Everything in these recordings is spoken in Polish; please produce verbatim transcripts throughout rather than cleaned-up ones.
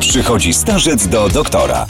Przychodzi starzec do doktora.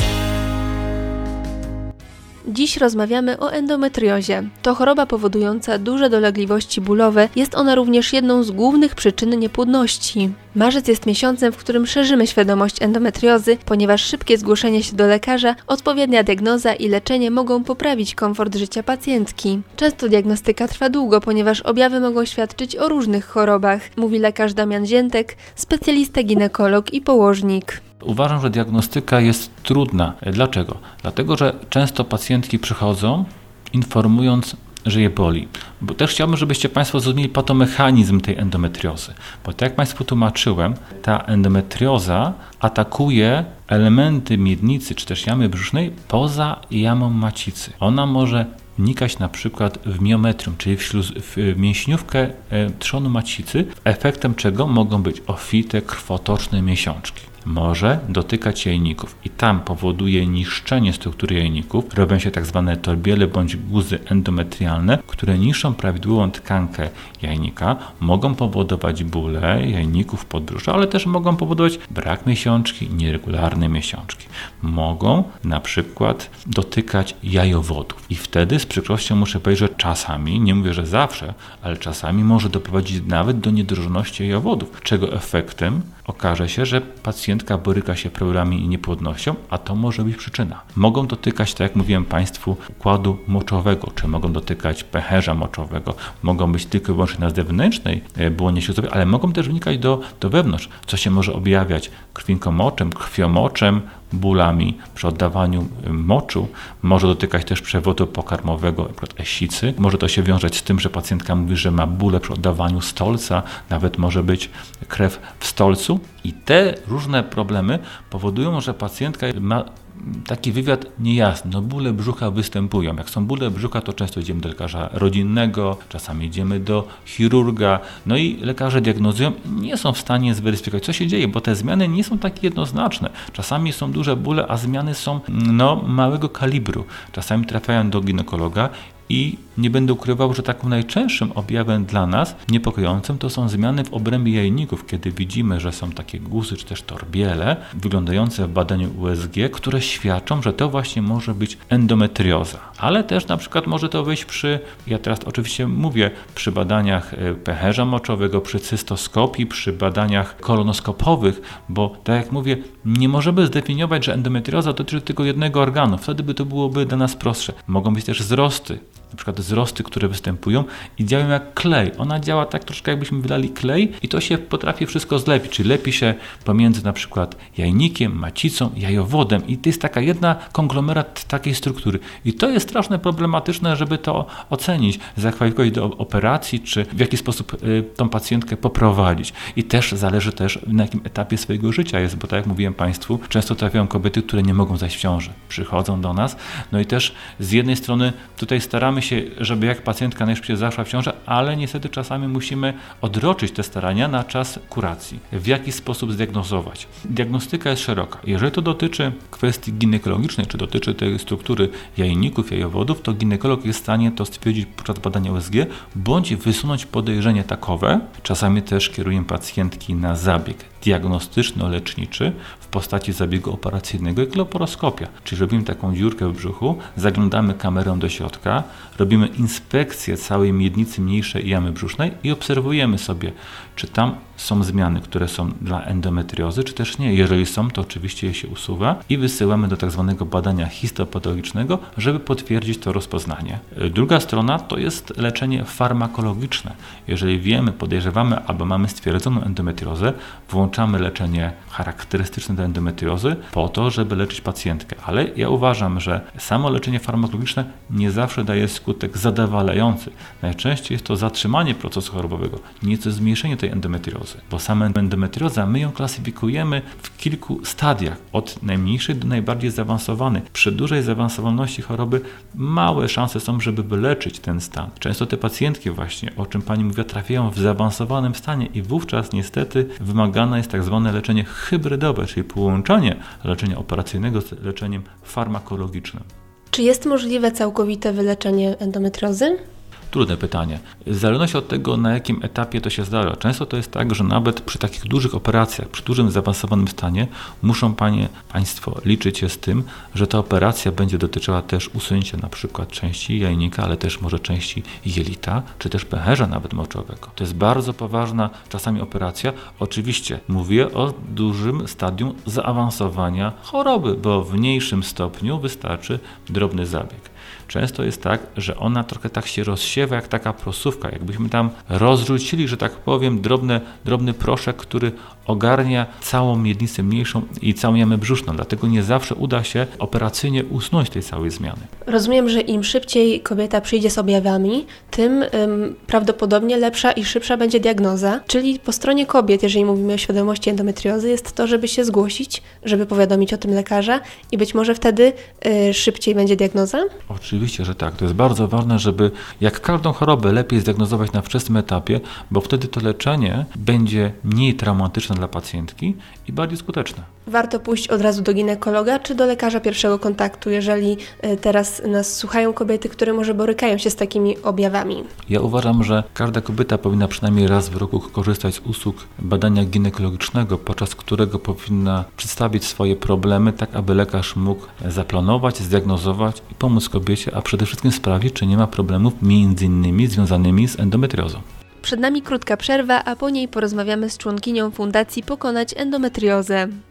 Dziś rozmawiamy o endometriozie. To choroba powodująca duże dolegliwości bólowe. Jest ona również jedną z głównych przyczyn niepłodności. Marzec jest miesiącem, w którym szerzymy świadomość endometriozy, ponieważ szybkie zgłoszenie się do lekarza, odpowiednia diagnoza i leczenie mogą poprawić komfort życia pacjentki. Często diagnostyka trwa długo, ponieważ objawy mogą świadczyć o różnych chorobach, mówi lekarz Damian Ziętek, specjalista ginekolog i położnik. Uważam, że diagnostyka jest trudna. Dlaczego? Dlatego, że często pacjentki przychodzą informując, że je boli. Bo też chciałbym, żebyście Państwo zrozumieli patomechanizm tej endometriozy. Bo tak jak Państwu tłumaczyłem, ta endometrioza atakuje elementy miednicy czy też jamy brzusznej poza jamą macicy. Ona może wnikać na przykład w miometrium, czyli w, śluz, w mięśniówkę e, trzonu macicy, efektem czego mogą być ofite, krwotoczne miesiączki. Może dotykać jajników i tam powoduje niszczenie struktury jajników. Robią się tak zwane torbiele bądź guzy endometrialne, które niszczą prawidłową tkankę jajnika. Mogą powodować bóle jajników, podbrzusza, ale też mogą powodować brak miesiączki, nieregularne miesiączki. Mogą na przykład dotykać jajowodów i wtedy z przykrością muszę powiedzieć, że czasami, nie mówię, że zawsze, ale czasami może doprowadzić nawet do niedrożności jajowodów, czego efektem okaże się, że pacjentka boryka się problemami i niepłodnością, a to może być przyczyna. Mogą dotykać, tak jak mówiłem Państwu, układu moczowego, czy mogą dotykać pęcherza moczowego, mogą być tylko i wyłącznie na zewnętrznej błonie śluzowej, ale mogą też wnikać do, do wewnątrz, co się może objawiać krwinkomoczem, krwiomoczem, bólami przy oddawaniu moczu, może dotykać też przewodu pokarmowego, np. esicy. Może to się wiązać z tym, że pacjentka mówi, że ma bóle przy oddawaniu stolca, nawet może być krew w stolcu i te różne problemy powodują, że pacjentka ma taki wywiad niejasny, no bóle brzucha występują. Jak są bóle brzucha, to często idziemy do lekarza rodzinnego, czasami idziemy do chirurga, no i lekarze diagnozują, nie są w stanie zweryfikować, co się dzieje, bo te zmiany nie są takie jednoznaczne. Czasami są duże bóle, a zmiany są no, małego kalibru. Czasami trafiają do ginekologa i nie będę ukrywał, że takim najczęstszym objawem dla nas niepokojącym to są zmiany w obrębie jajników, kiedy widzimy, że są takie guzy czy też torbiele wyglądające w badaniu U S G, które świadczą, że to właśnie może być endometrioza. Ale też na przykład może to wyjść przy, ja teraz oczywiście mówię, przy badaniach pęcherza moczowego, przy cystoskopii, przy badaniach kolonoskopowych, bo tak jak mówię, nie możemy zdefiniować, że endometrioza dotyczy tylko jednego organu. Wtedy by to byłoby dla nas prostsze. Mogą być też wzrosty. Na przykład wzrosty, które występują i działają jak klej. Ona działa tak troszkę jakbyśmy wylali klej i to się potrafi wszystko zlepić, czyli lepi się pomiędzy na przykład jajnikiem, macicą, jajowodem i to jest taka jedna konglomerat takiej struktury. I to jest strasznie problematyczne, żeby to ocenić, zakwalifikować do operacji, czy w jaki sposób y, tą pacjentkę poprowadzić. I też zależy też na jakim etapie swojego życia jest, bo tak jak mówiłem Państwu, często trafiają kobiety, które nie mogą zajść w ciąży. Przychodzą do nas, no i też z jednej strony tutaj staramy się, żeby jak pacjentka najszybciej zaszła w ciążę, ale niestety czasami musimy odroczyć te starania na czas kuracji. W jaki sposób zdiagnozować? Diagnostyka jest szeroka. Jeżeli to dotyczy kwestii ginekologicznej, czy dotyczy tej struktury jajników, jajowodów, to ginekolog jest w stanie to stwierdzić podczas badania U S G, bądź wysunąć podejrzenie takowe. Czasami też kierujemy pacjentki na zabieg diagnostyczno-leczniczy w postaci zabiegu operacyjnego jak laparoskopia. Czyli robimy taką dziurkę w brzuchu, zaglądamy kamerą do środka, robimy inspekcję całej miednicy mniejszej i jamy brzusznej i obserwujemy sobie, czy tam są zmiany, które są dla endometriozy, czy też nie. Jeżeli są, to oczywiście je się usuwa i wysyłamy do tak zwanego badania histopatologicznego, żeby potwierdzić to rozpoznanie. Druga strona to jest leczenie farmakologiczne. Jeżeli wiemy, podejrzewamy albo mamy stwierdzoną endometriozę, włączamy leczenie charakterystyczne dla endometriozy po to, żeby leczyć pacjentkę. Ale ja uważam, że samo leczenie farmakologiczne nie zawsze daje skutek zadowalający. Najczęściej jest to zatrzymanie procesu chorobowego, nieco zmniejszenie tej endometriozy, bo sama endometrioza my ją klasyfikujemy w kilku stadiach, od najmniejszej do najbardziej zaawansowanej. Przy dużej zaawansowalności choroby małe szanse są, żeby wyleczyć ten stan. Często te pacjentki właśnie, o czym Pani mówiła, trafiają w zaawansowanym stanie i wówczas niestety wymagane jest tak zwane leczenie hybrydowe, czyli połączenie leczenia operacyjnego z leczeniem farmakologicznym. Czy jest możliwe całkowite wyleczenie endometriozy? Trudne pytanie. W zależności od tego, na jakim etapie to się zdarza. Często to jest tak, że nawet przy takich dużych operacjach, przy dużym zaawansowanym stanie muszą panie, Państwo liczyć się z tym, że ta operacja będzie dotyczyła też usunięcia na przykład części jajnika, ale też może części jelita, czy też pęcherza nawet moczowego. To jest bardzo poważna czasami operacja. Oczywiście mówię o dużym stadium zaawansowania choroby, bo w mniejszym stopniu wystarczy drobny zabieg. Często jest tak, że ona trochę tak się rozsiewa jak taka prosówka, jakbyśmy tam rozrzucili, że tak powiem, drobne, drobny proszek, który ogarnia całą miednicę mniejszą i całą jamę brzuszną. Dlatego nie zawsze uda się operacyjnie usunąć tej całej zmiany. Rozumiem, że im szybciej kobieta przyjdzie z objawami, tym ym, prawdopodobnie lepsza i szybsza będzie diagnoza. Czyli po stronie kobiet, jeżeli mówimy o świadomości endometriozy, jest to, żeby się zgłosić, żeby powiadomić o tym lekarza i być może wtedy y, szybciej będzie diagnoza? Oczywiście, że tak. To jest bardzo ważne, żeby jak każdą chorobę lepiej zdiagnozować na wczesnym etapie, bo wtedy to leczenie będzie mniej traumatyczne dla pacjentki i bardziej skuteczne. Warto pójść od razu do ginekologa czy do lekarza pierwszego kontaktu, jeżeli y, teraz nas słuchają kobiety, które może borykają się z takimi objawami? Ja uważam, że każda kobieta powinna przynajmniej raz w roku korzystać z usług badania ginekologicznego, podczas którego powinna przedstawić swoje problemy, tak aby lekarz mógł zaplanować, zdiagnozować i pomóc kobiecie, a przede wszystkim sprawdzić, czy nie ma problemów między innymi związanymi z endometriozą. Przed nami krótka przerwa, a po niej porozmawiamy z członkinią Fundacji Pokonać Endometriozę.